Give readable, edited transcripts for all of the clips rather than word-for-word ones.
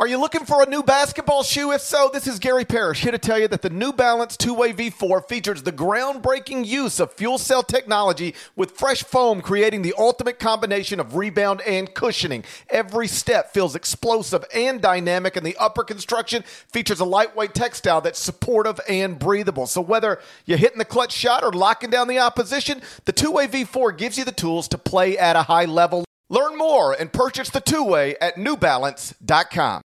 Are you looking for a new basketball shoe? If so, this is Gary Parrish here to tell you that the New Balance 2-Way V4 features the groundbreaking use of fuel cell technology with fresh foam, creating the ultimate combination of rebound and cushioning. Every step feels explosive and dynamic, and the upper construction features a lightweight textile that's supportive and breathable. So whether you're hitting the clutch shot or locking down the opposition, the 2-Way V4 gives you the tools to play at a high level. Learn more and purchase the 2-Way at newbalance.com.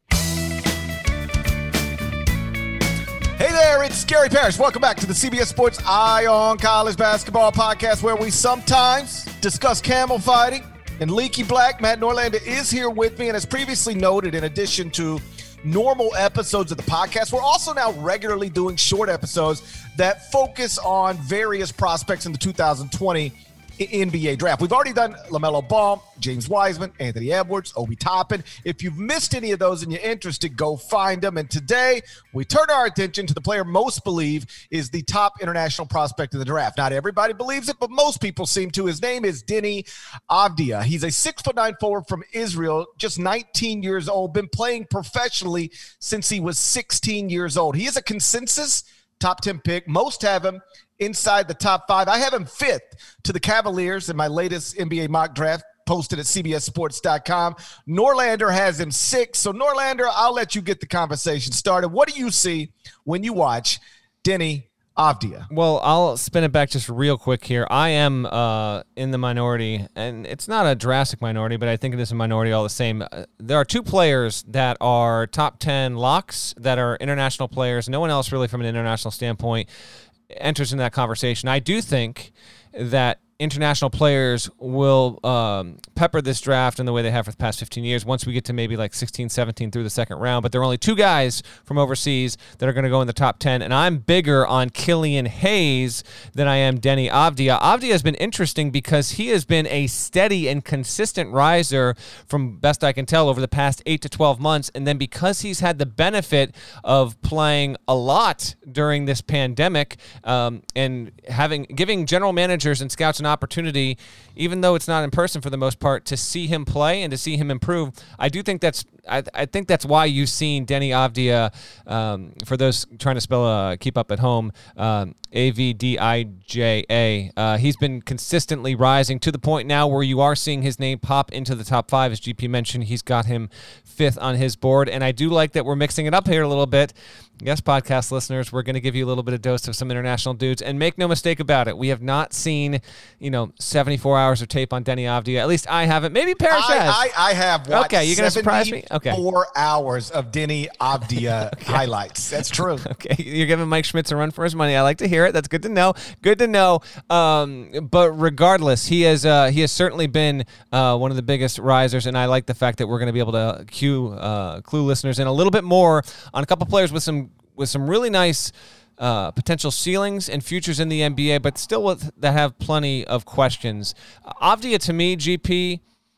Hey there, it's Gary Parrish. Welcome back to the CBS Sports Eye on College Basketball podcast, where we sometimes discuss camel fighting. And Leaky Black, Matt Norlander, is here with me. And as previously noted, in addition to normal episodes of the podcast, we're also now regularly doing short episodes that focus on various prospects in the 2020 NBA draft. We've already done LaMelo Ball, James Wiseman, Anthony Edwards, Obi Toppin. If you've missed any of those and you're interested, go find them. And today, we turn our attention to the player most believe is the top international prospect of the draft. Not everybody believes it, but most people seem to. His name is Deni Avdija. He's a 6'9" forward from Israel, just 19 years old, been playing professionally since he was 16 years old. He is a consensus top 10 pick. Most have him inside the top 5. I have him 5th to the Cavaliers in my latest NBA mock draft posted at cbssports.com. Norlander has him 6th. So, Norlander, I'll let you get the conversation started. What do you see when you watch Deni Avdija? Well, I'll spin it back just real quick here. I am in the minority, and it's not a drastic minority, but I think it is a minority all the same. There are 2 players that are top 10 locks that are international players. No one else really from an international standpoint enters in that conversation. I do think that international players will pepper this draft in the way they have for the past 15 years once we get to maybe like 16, 17 through the second round. But there are only 2 guys from overseas that are going to go in the top 10, and I'm bigger on Killian Hayes than I am Deni Avdija. Avdija has been interesting because he has been a steady and consistent riser from best I can tell over the past 8 to 12 months, and then because he's had the benefit of playing a lot during this pandemic and giving general managers and scouts an opportunity, even though it's not in person for the most part, to see him play and to see him improve. I do think I think that's why you've seen Deni Avdija, for those trying to spell keep up at home, Avdija. He's been consistently rising to the point now where you are seeing his name pop into the top 5. As GP mentioned, he's got him 5th on his board, and I do like that we're mixing it up here a little bit. Yes, podcast listeners, we're going to give you a little bit of dose of some international dudes, and make no mistake about it, we have not seen 74 hours of tape on Deni Avdija. At least I haven't. Maybe Parrish has. I have watched. Okay, you're going to surprise me? Okay. 4 hours of Deni Avdija highlights. That's true. Okay, you're giving Mike Schmitz a run for his money. I like to hear it. That's good to know. Good to know. But regardless, he has certainly been one of the biggest risers, and I like the fact that we're going to be able to clue listeners in a little bit more on a couple players with some really nice potential ceilings and futures in the NBA, but still that have plenty of questions. Avdija, to me, GP,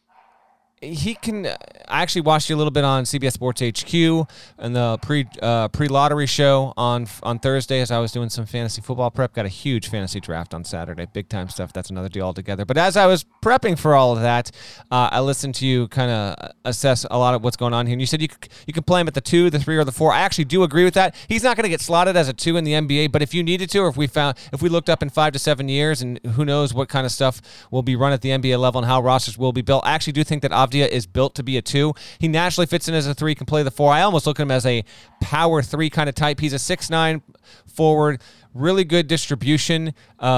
he can. I actually watched you a little bit on CBS Sports HQ and the pre-lottery show on Thursday as I was doing some fantasy football prep. Got a huge fantasy draft on Saturday, big time stuff. That's another deal altogether. But as I was prepping for all of that, I listened to you kind of assess a lot of what's going on here. And you said you could play him at the 2, the 3, or the 4. I actually do agree with that. He's not going to get slotted as a 2 in the NBA, but if you needed to, or if we looked up in 5 to 7 years, and who knows what kind of stuff will be run at the NBA level and how rosters will be built, I actually do think that Avdija is built to be a 2. He naturally fits in as a 3, can play the 4. I almost look at him as a power 3 kind of type. He's a 6'9" forward, really good distribution.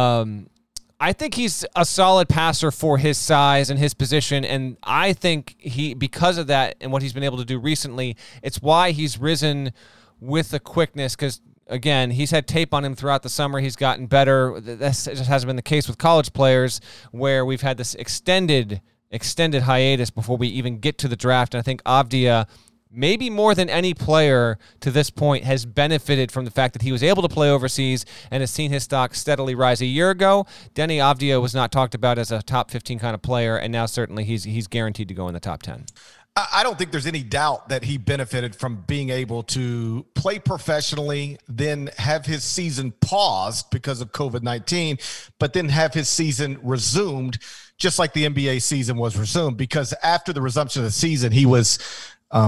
I think he's a solid passer for his size and his position, and I think because of that and what he's been able to do recently, it's why he's risen with the quickness, because again, he's had tape on him throughout the summer. He's gotten better. That just hasn't been the case with college players, where we've had this extended hiatus before we even get to the draft. And I think Avdija, maybe more than any player to this point, has benefited from the fact that he was able to play overseas and has seen his stock steadily rise. A year ago, Deni Avdija was not talked about as a top 15 kind of player, and now certainly he's guaranteed to go in the top 10. I don't think there's any doubt that he benefited from being able to play professionally, then have his season paused because of COVID-19, but then have his season resumed just like the NBA season was resumed, because after the resumption of the season, he was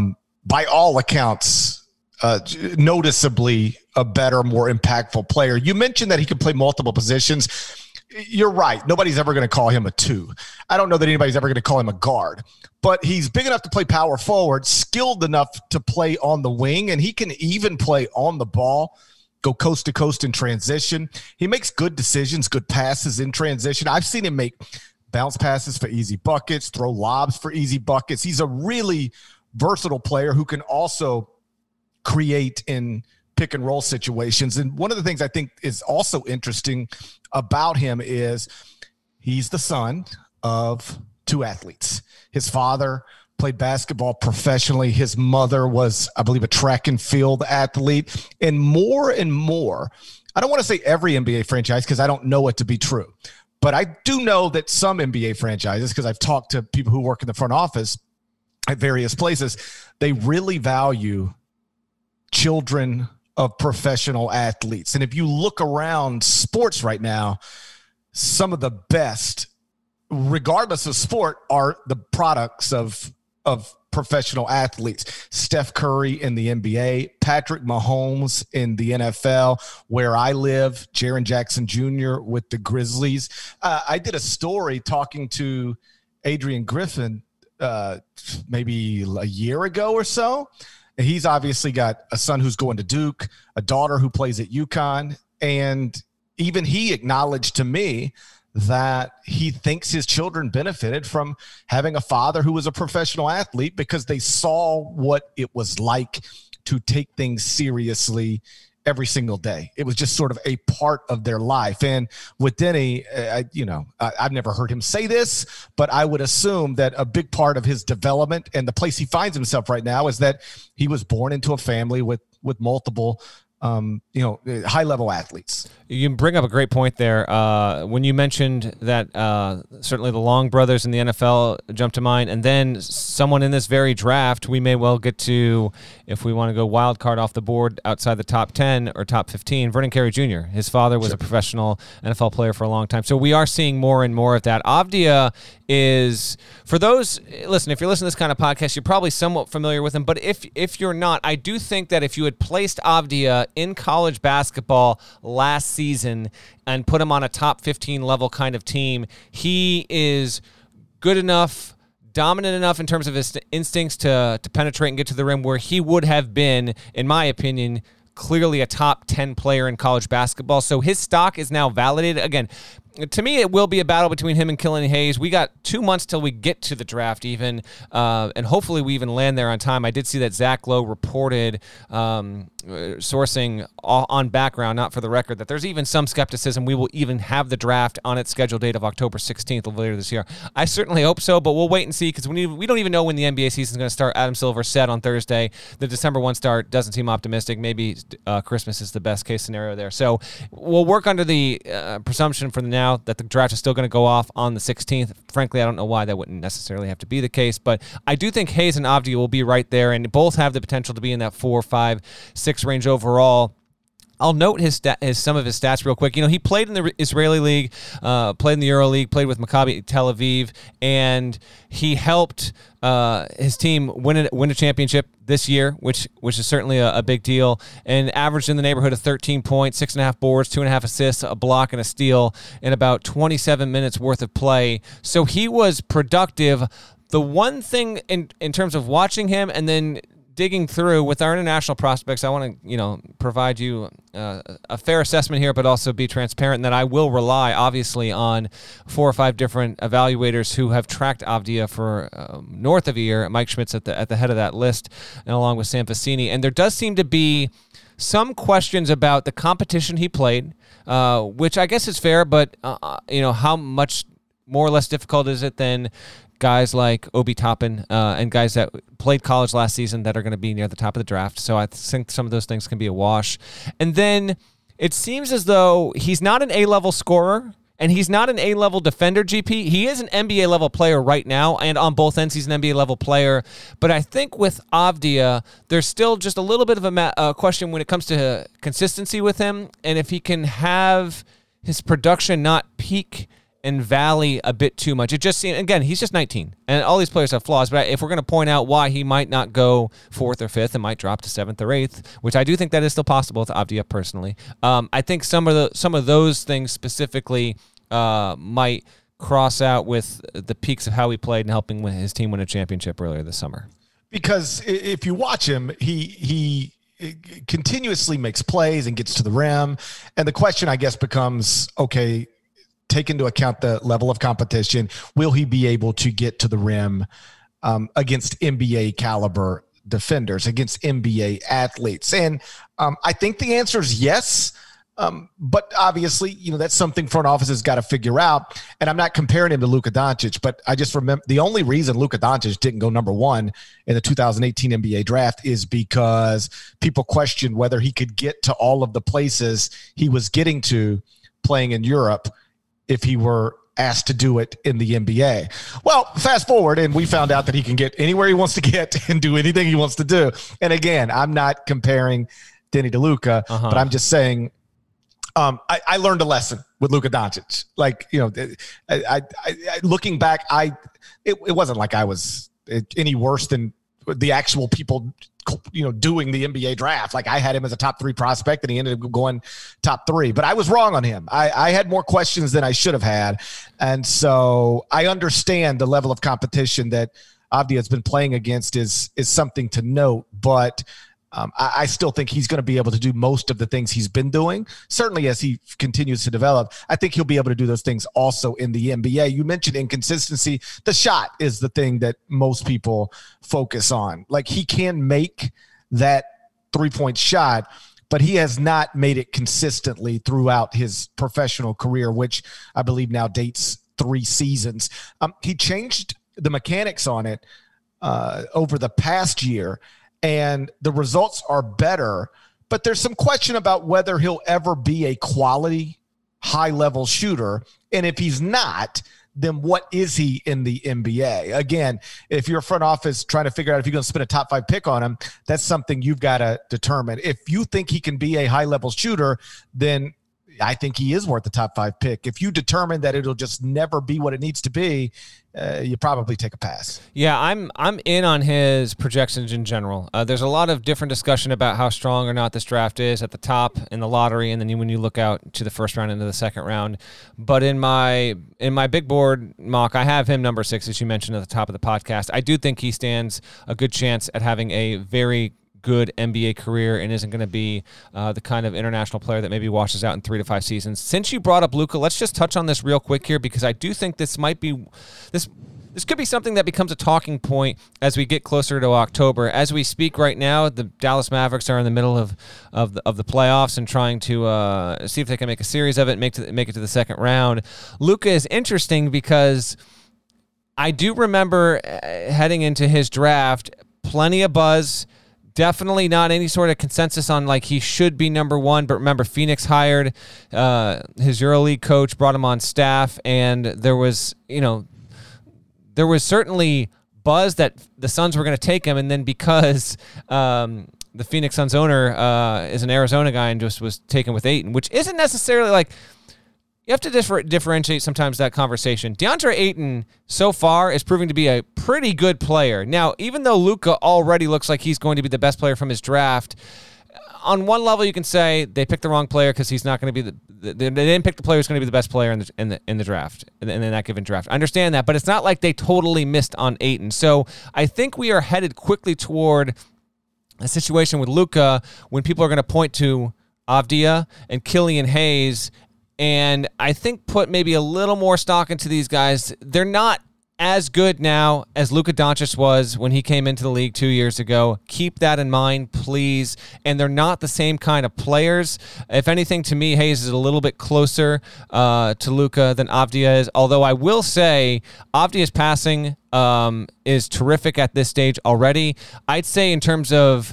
by all accounts, noticeably a better, more impactful player. You mentioned that he could play multiple positions. You're right. Nobody's ever going to call him a 2. I don't know that anybody's ever going to call him a guard, but he's big enough to play power forward, skilled enough to play on the wing, and he can even play on the ball, go coast to coast in transition. He makes good decisions, good passes in transition. I've seen him make bounce passes for easy buckets, throw lobs for easy buckets. He's a really versatile player who can also create in pick and roll situations. And one of the things I think is also interesting about him is he's the son of 2 athletes. His father played basketball professionally. His mother was, I believe, a track and field athlete. And more, I don't want to say every NBA franchise because I don't know it to be true, but I do know that some NBA franchises, because I've talked to people who work in the front office at various places, they really value children of professional athletes. And if you look around sports right now, some of the best, regardless of sport, are the products of professional athletes. Steph Curry in the NBA, Patrick Mahomes in the NFL, where I live, Jaren Jackson Jr. with the Grizzlies. I did a story talking to Adrian Griffin maybe a year ago or so. He's obviously got a son who's going to Duke, a daughter who plays at UConn, and even he acknowledged to me that he thinks his children benefited from having a father who was a professional athlete because they saw what it was like to take things seriously every single day. It was just sort of a part of their life. And with Denny, I've never heard him say this, but I would assume that a big part of his development and the place he finds himself right now is that he was born into a family with multiple high-level athletes. You bring up a great point there. When you mentioned that certainly the Long brothers in the NFL jumped to mind, and then someone in this very draft we may well get to, if we want to go wild card off the board outside the top 10 or top 15, Vernon Carey Jr. His father was a professional NFL player for a long time. So we are seeing more and more of that. Avdia is, for those, listen, if you're listening to this kind of podcast, you're probably somewhat familiar with him, but if you're not, I do think that if you had placed Avdia in college basketball last season and put him on a top 15 level kind of team, he is good enough, dominant enough in terms of his instincts to penetrate and get to the rim, where he would have been, in my opinion, clearly a top 10 player in college basketball. So his stock is now validated. Again, to me, it will be a battle between him and Killian Hayes. We got 2 months till we get to the draft even, and hopefully we even land there on time. I did see that Zach Lowe reported, sourcing on background, not for the record, that there's even some skepticism we will even have the draft on its scheduled date of October 16th later this year. I certainly hope so, but we'll wait and see because we don't even know when the NBA season is going to start. Adam Silver said on Thursday the December 1 start doesn't seem optimistic. Maybe Christmas is the best case scenario there. So we'll work under the presumption for now that the draft is still going to go off on the 16th. Frankly, I don't know why that wouldn't necessarily have to be the case, but I do think Hayes and Avdia will be right there, and both have the potential to be in that 4, 5, 6 range overall. I'll note some of his stats real quick. He played in the Israeli League, played in the Euro League, played with Maccabi Tel Aviv, and he helped his team win a championship this year, which is certainly a big deal, and averaged in the neighborhood of 13 points, 6.5 boards, 2.5 assists, a block, and a steal in about 27 minutes worth of play. So he was productive. The one thing in terms of watching him and then digging through with our international prospects, I want to, provide you a fair assessment here, but also be transparent that I will rely, obviously, on 4 or 5 different evaluators who have tracked Avdia for north of a year. Mike Schmidt's at the head of that list, and along with Sam Vecini. And there does seem to be some questions about the competition he played, which I guess is fair, but how much more or less difficult is it than guys like Obi Toppin and guys that played college last season that are going to be near the top of the draft. So I think some of those things can be a wash. And then it seems as though he's not an A-level scorer and he's not an A-level defender, GP. He is an NBA-level player right now, and on both ends he's an NBA-level player. But I think with Avdia, there's still just a little bit of a question when it comes to consistency with him, and if he can have his production not peak and Valley a bit too much. It just seemed, again, he's just 19, and all these players have flaws, but if we're going to point out why he might not go 4th or 5th and might drop to 7th or 8th, which I do think that is still possible with Avdia personally, I think some of those things specifically might cross out with the peaks of how he played and helping his team win a championship earlier this summer. Because if you watch him, he continuously makes plays and gets to the rim, and the question, I guess, becomes, okay, take into account the level of competition. Will he be able to get to the rim against NBA caliber defenders, against NBA athletes? And I think the answer is yes. But obviously, that's something front office has got to figure out. And I'm not comparing him to Luka Doncic, but I just remember the only reason Luka Doncic didn't go number 1 in the 2018 NBA draft is because people questioned whether he could get to all of the places he was getting to playing in Europe if he were asked to do it in the NBA. Well, fast forward, and we found out that he can get anywhere he wants to get and do anything he wants to do. And again, I'm not comparing Denny to Luka, but I'm just saying, I learned a lesson with Luka Doncic. Like, I looking back, it wasn't like I was any worse than the actual people, doing the NBA draft. Like, I had him as a top 3 prospect, and he ended up going top 3. But I was wrong on him. I had more questions than I should have had, and so I understand the level of competition that Avdia has been playing against is something to note, but. I still think he's going to be able to do most of the things he's been doing. Certainly as he continues to develop, I think he'll be able to do those things also in the NBA. You mentioned inconsistency. The shot is the thing that most people focus on. Like, he can make that 3-point shot, but he has not made it consistently throughout his professional career, which I believe now dates 3 seasons. He changed the mechanics on it over the past year, and the results are better, but there's some question about whether he'll ever be a quality, high-level shooter. And if he's not, then what is he in the NBA? Again, if you're a front office trying to figure out if you're going to spend a top 5 pick on him, that's something you've got to determine. If you think he can be a high-level shooter, then I think he is worth the top 5 pick. If you determine that it'll just never be what it needs to be, you probably take a pass. Yeah, I'm in on his projections in general. There's a lot of different discussion about how strong or not this draft is at the top in the lottery, and then when you look out to the first round into the second round. But in my big board mock, I have him number 6, as you mentioned at the top of the podcast. I do think he stands a good chance at having a very good NBA career and isn't going to be the kind of international player that maybe washes out in 3 to 5 seasons. Since you brought up Luka, let's just touch on this real quick here, because I do think this might be this could be something that becomes a talking point as we get closer to October. As we speak right now, the Dallas Mavericks are in the middle of the playoffs and trying to see if they can make a series of it, make it to the second round. Luka is interesting because I do remember heading into his draft, plenty of buzz. Definitely not any sort of consensus on like he should be number 1, but remember Phoenix hired his EuroLeague coach, brought him on staff, and there was certainly buzz that the Suns were going to take him, and then because the Phoenix Suns owner is an Arizona guy and just was taken with Ayton, which isn't necessarily like. You have to differentiate sometimes that conversation. DeAndre Ayton so far is proving to be a pretty good player. Now, even though Luka already looks like he's going to be the best player from his draft, on one level you can say they picked the wrong player because he's not going to be they didn't pick the player who's going to be the best player in the draft in that given draft. I understand that, but it's not like they totally missed on Ayton. So I think we are headed quickly toward a situation with Luka when people are going to point to Avdia and Killian Hayes. And I think put maybe a little more stock into these guys. They're not as good now as Luka Doncic was when he came into the league 2 years ago. Keep that in mind, please. And they're not the same kind of players. If anything, to me, Hayes is a little bit closer to Luka than Avdia is. Although I will say Avdia's passing is terrific at this stage already. I'd say in terms of...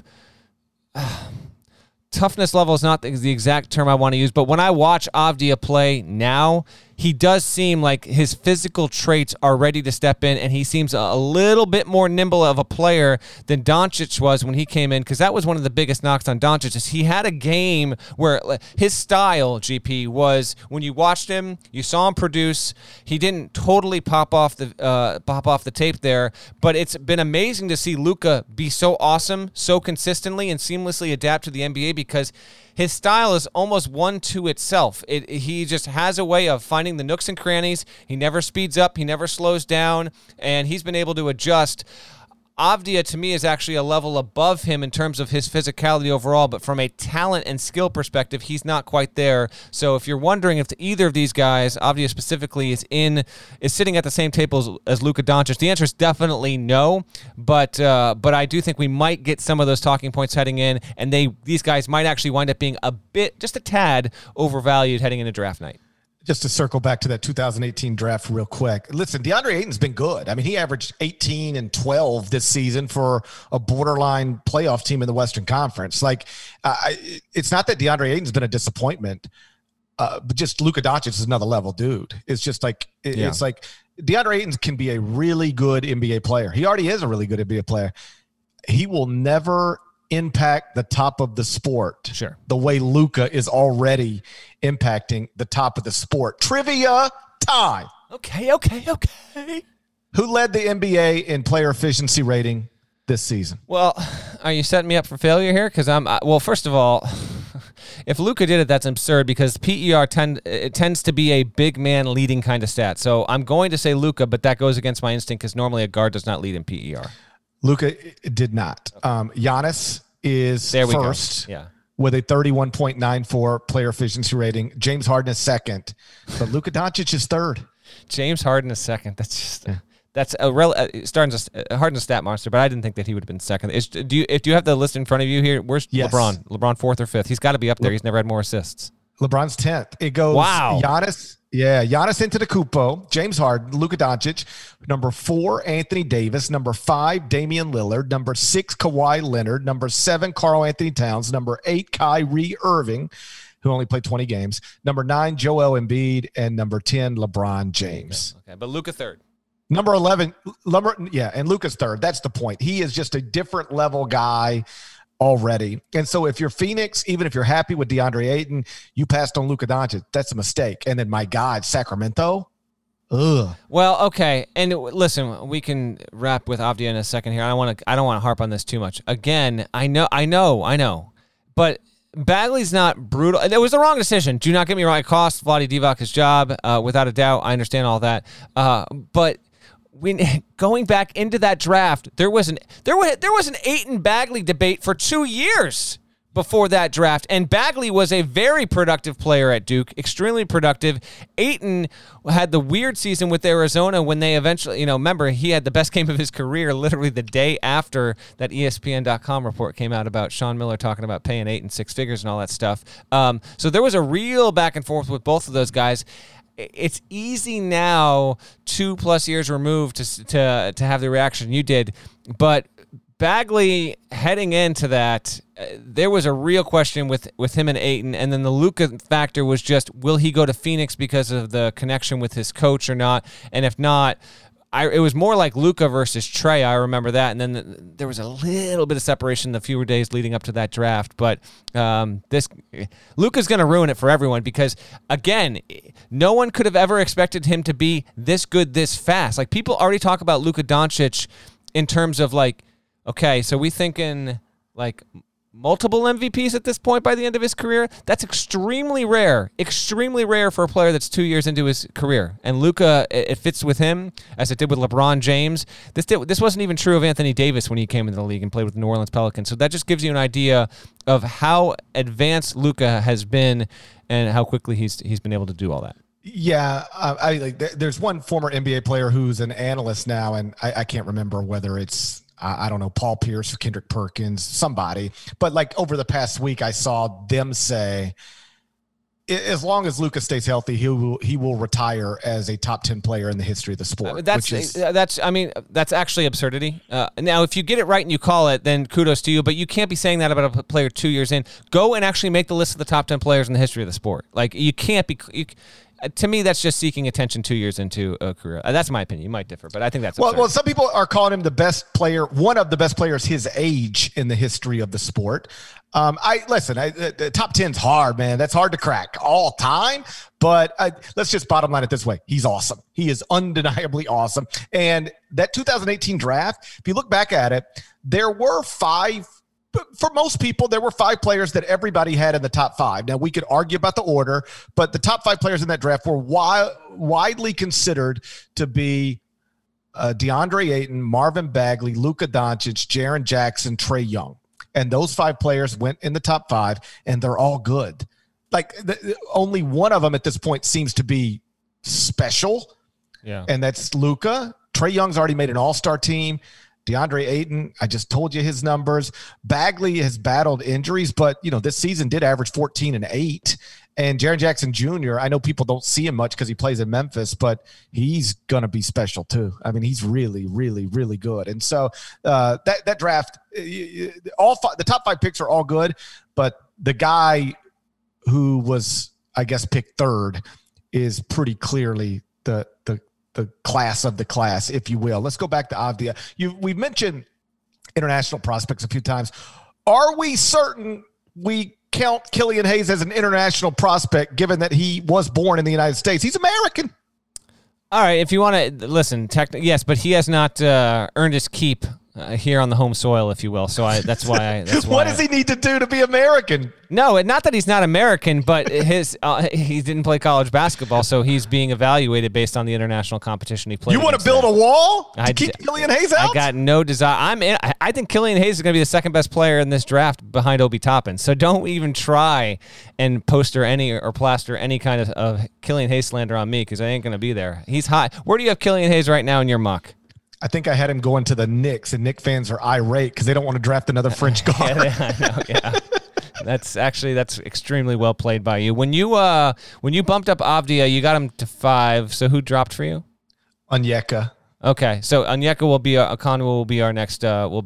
toughness level is not the exact term I want to use, but when I watch Avdia play now, he does seem like his physical traits are ready to step in, and he seems a little bit more nimble of a player than Doncic was when he came in, because that was one of the biggest knocks on Doncic is he had a game where his style, GP, was when you watched him, you saw him produce. He didn't totally pop off the tape there, but it's been amazing to see Luka be so awesome, so consistently, and seamlessly adapt to the NBA because his style is almost one to itself. He just has a way of finding the nooks and crannies. He never speeds up. He never slows down, and he's been able to adjust. Avdia, to me, is actually a level above him in terms of his physicality overall, but from a talent and skill perspective, he's not quite there. So if you're wondering if either of these guys, Avdia specifically, is sitting at the same table as Luka Doncic, the answer is definitely no. But I do think we might get some of those talking points heading in, and these guys might actually wind up being just a tad overvalued heading into draft night. Just to circle back to that 2018 draft real quick. Listen, DeAndre Ayton's been good. I mean, he averaged 18 and 12 this season for a borderline playoff team in the Western Conference. It's not that DeAndre Ayton's been a disappointment, but just Luka Doncic is another level dude. It's just it's like DeAndre Ayton can be a really good NBA player. He already is a really good NBA player. He will never impact the top of the sport the way Luka is already impacting the top of the sport. Trivia time. Okay. Who led the NBA in player efficiency rating this season? Well, are you setting me up for failure here? Because first of all, if Luka did it, that's absurd because PER tends to be a big man leading kind of stat. So I'm going to say Luka, but that goes against my instinct because normally a guard does not lead in PER. Luka did not. Giannis is first with a 31.94 player efficiency rating. James Harden is second, but Luka Doncic is third. James Harden is second. That's just Harden's a stat monster, but I didn't think that he would have been second. Do you have the list in front of you here? Where's LeBron? LeBron fourth or fifth? He's got to be up there. He's never had more assists. LeBron's 10th. It goes Giannis Antetokounmpo, James Harden, Luka Doncic, number 4, Anthony Davis, number 5, Damian Lillard, number 6, Kawhi Leonard, number 7, Karl Anthony Towns, number 8, Kyrie Irving, who only played 20 games, number 9, Joel Embiid, and number 10, LeBron James. Okay, but Luka third. Number 11, and Luka's third. That's the point. He is just a different level guy already. And so if you're Phoenix, even if you're happy with DeAndre Ayton, you passed on Luka Doncic. That's a mistake. And then, my God, Sacramento? Ugh. Well, okay. And listen, we can wrap with Avdia in a second here. I don't want to harp on this too much. Again, I know. But Bagley's not brutal. It was the wrong decision. Do not get me wrong. It cost Vlade Divac his job, without a doubt. I understand all that. But going back into that draft, there was an Ayton Bagley debate for 2 years before that draft, and Bagley was a very productive player at Duke, extremely productive. Ayton had the weird season with Arizona when they eventually, remember, he had the best game of his career literally the day after that ESPN.com report came out about Sean Miller talking about paying Ayton 6 figures and all that stuff. So there was a real back and forth with both of those guys. It's easy now, 2+ years removed, to have the reaction you did, but Bagley heading into that, there was a real question with him and Ayton, and then the Luka factor was just, will he go to Phoenix because of the connection with his coach or not? And if not, it was more like Luka versus Trey. I remember that, and then there was a little bit of separation the fewer days leading up to that draft. But Luka's going to ruin it for everyone because, again, no one could have ever expected him to be this good this fast. Like, people already talk about Luka Doncic in terms of okay, so we thinking multiple MVPs at this point by the end of his career. That's extremely rare for a player that's 2 years into his career. And Luka, it fits with him as it did with LeBron James. This wasn't even true of Anthony Davis when he came into the league and played with the New Orleans Pelicans. So that just gives you an idea of how advanced Luka has been and how quickly he's been able to do all that. Yeah, there's one former NBA player who's an analyst now, and I can't remember whether it's I don't know, Paul Pierce or Kendrick Perkins, somebody. But over the past week, I saw them say, as long as Luka stays healthy, he will retire as a top 10 player in the history of the sport. That's actually absurdity. Now, if you get it right and you call it, then kudos to you. But you can't be saying that about a player 2 years in. Go and actually make the list of the top 10 players in the history of the sport. You can't be. to me, that's just seeking attention 2 years into a career. That's my opinion. You might differ, but I think that's well. Some people are calling him the best player, one of the best players his age in the history of the sport. The top 10's hard, man. That's hard to crack all time. But let's just bottom line it this way: he's awesome. He is undeniably awesome. And that 2018 draft, if you look back at it, there were five. For most people, there were five players that everybody had in the top five. Now, we could argue about the order, but the top five players in that draft were widely considered to be DeAndre Ayton, Marvin Bagley, Luka Doncic, Jaren Jackson, Trae Young. And those five players went in the top five, and they're all good. Like, only one of them at this point seems to be special, and that's Luka. Trae Young's already made an all-star team. DeAndre Ayton, I just told you his numbers. Bagley has battled injuries, but, this season did average 14 and 8. And Jaren Jackson Jr., I know people don't see him much because he plays in Memphis, but he's going to be special too. I mean, he's really, really, really good. And so that draft, the top five picks are all good, but the guy who was, I guess, picked third is pretty clearly the class of the class, if you will. Let's go back to Avdia. We've mentioned international prospects a few times. Are we certain we count Killian Hayes as an international prospect, given that he was born in the United States? He's American. All right, if you want to listen, yes, but he has not earned his keep here on the home soil, if you will. So that's why. What does he need to do to be American? No, not that he's not American, but he didn't play college basketball, so he's being evaluated based on the international competition he played. You want to build a wall to keep Killian Hayes out? I got no desire. I think Killian Hayes is going to be the second best player in this draft behind Obi Toppin. So don't even try and poster or plaster any kind of Killian Hayes slander on me, because I ain't going to be there. He's high. Where do you have Killian Hayes right now in your mock? I think I had him going to the Knicks, and Knicks fans are irate because they don't want to draft another French guard. Yeah. That's extremely well played by you. When you bumped up Avdia, you got him to 5. So who dropped for you? Onyeka. Okay, so Onyeka Okongwu will be our next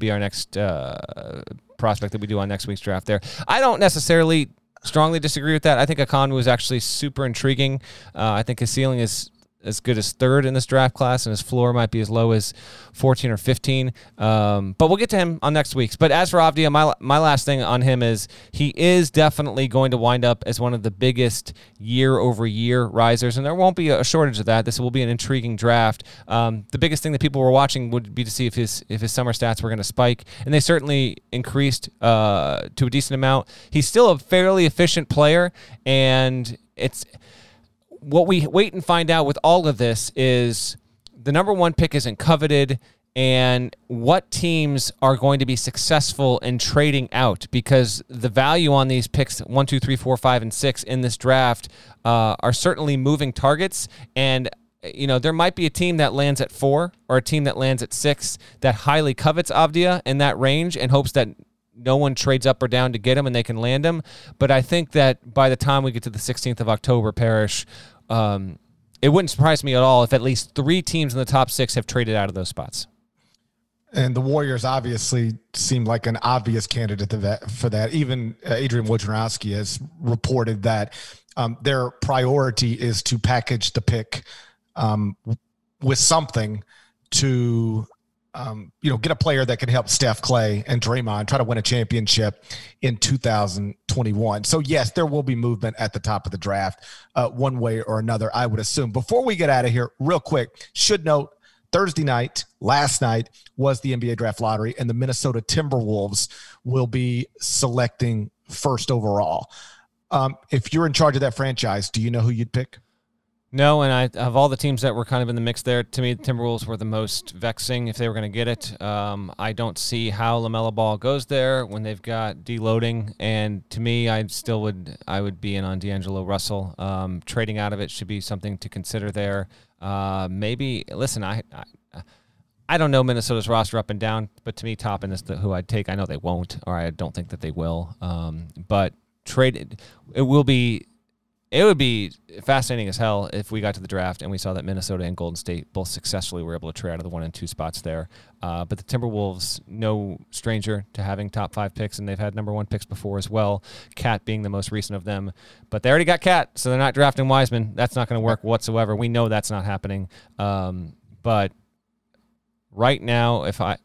prospect that we do on next week's draft. There, I don't necessarily strongly disagree with that. I think Okongwu is actually super intriguing. I think his ceiling is as good as third in this draft class, and his floor might be as low as 14 or 15. But we'll get to him on next week's. But as for Avdia, my last thing on him is he is definitely going to wind up as one of the biggest year-over-year risers, and there won't be a shortage of that. This will be an intriguing draft. The biggest thing that people were watching would be to see if his summer stats were going to spike, and they certainly increased to a decent amount. He's still a fairly efficient player, and it's what we wait and find out with all of this is the number one pick isn't coveted, and what teams are going to be successful in trading out, because the value on these picks 1, 2, 3, 4, 5, and 6 in this draft are certainly moving targets. And there might be a team that lands at 4 or a team that lands at 6 that highly covets Avdia in that range and hopes that no one trades up or down to get him and they can land him. But I think that by the time we get to the 16th of October, Parrish, it wouldn't surprise me at all if at least 3 teams in the top 6 have traded out of those spots. And the Warriors obviously seem like an obvious candidate for that. Even Adrian Wojnarowski has reported that their priority is to package the pick with something to get a player that can help Steph, Clay, and Draymond try to win a championship in 2021. So, yes, there will be movement at the top of the draft one way or another, I would assume. Before we get out of here, real quick, should note, Thursday night, last night, was the NBA draft lottery, and the Minnesota Timberwolves will be selecting first overall. If you're in charge of that franchise, do you know who you'd pick? No, and of all the teams that were kind of in the mix there, to me, the Timberwolves were the most vexing if they were going to get it. I don't see how LaMelo Ball goes there when they've got deloading, and to me, I would be in on D'Angelo Russell. Trading out of it should be something to consider there. Maybe, listen, I don't know Minnesota's roster up and down, but to me, Toppin is who I'd take. I know they won't, or I don't think that they will. But it will be it would be fascinating as hell if we got to the draft and we saw that Minnesota and Golden State both successfully were able to trade out of the 1 and 2 spots there. But the Timberwolves, no stranger to having top 5 picks, and they've had number 1 picks before as well, Cat being the most recent of them. But they already got Cat, so they're not drafting Wiseman. That's not going to work whatsoever. We know that's not happening. But right now,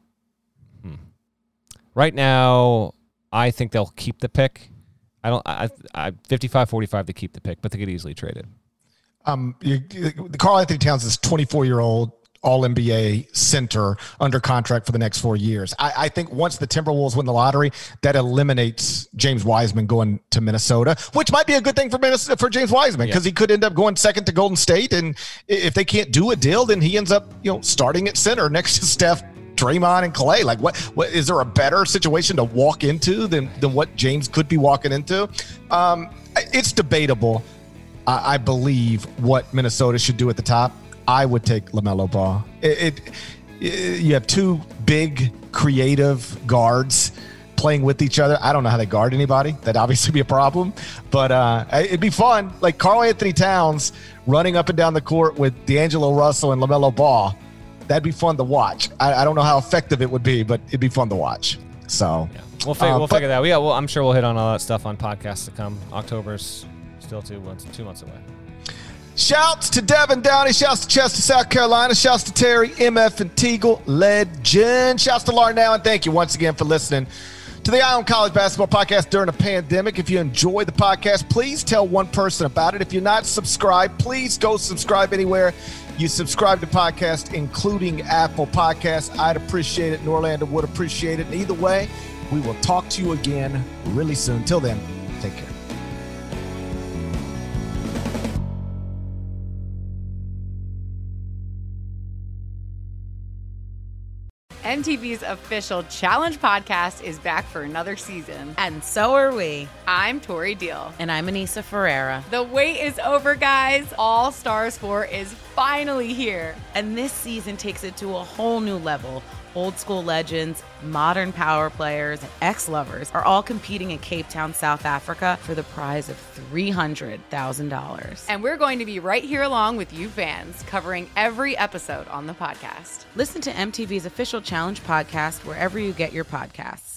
I think they'll keep the pick. I 55-45 to keep the pick, but they could easily trade it. Karl Anthony Towns is 24-year-old All-NBA center under contract for the next 4 years. I think once the Timberwolves win the lottery, that eliminates James Wiseman going to Minnesota, which might be a good thing for James Wiseman because he could end up going second to Golden State. And if they can't do a deal, then he ends up starting at center next to Steph, Draymond, and Clay. Like, what is there a better situation to walk into than what James could be walking into? It's debatable. I believe what Minnesota should do at the top. I would take LaMelo Ball. You have 2 big, creative guards playing with each other. I don't know how they guard anybody. That'd obviously be a problem. But it'd be fun. Like Karl Anthony Towns running up and down the court with D'Angelo Russell and LaMelo Ball. That'd be fun to watch. I don't know how effective it would be, but it'd be fun to watch. So we'll figure that out. I'm sure we'll hit on all that stuff on podcasts to come. October's still 2 months away. Shouts to Devin Downey. Shouts to Chester, South Carolina. Shouts to Terry, MF, and Teagle. Legend. Shouts to Larnell, and thank you once again for listening to the Eye on College Basketball Podcast during a pandemic. If you enjoy the podcast, please tell one person about it. If you're not subscribed, please go subscribe anywhere you subscribe to podcasts, including Apple Podcasts. I'd appreciate it. Norlander would appreciate it. And either way, we will talk to you again really soon. Till then, take care. MTV's official Challenge podcast is back for another season. And so are we. I'm Tori Deal. And I'm Anissa Ferreira. The wait is over, guys. All Stars 4 is finally here. And this season takes it to a whole new level. Old school legends, modern power players, and ex-lovers are all competing in Cape Town, South Africa for the prize of $300,000. And we're going to be right here along with you fans, covering every episode on the podcast. Listen to MTV's official Challenge podcast wherever you get your podcasts.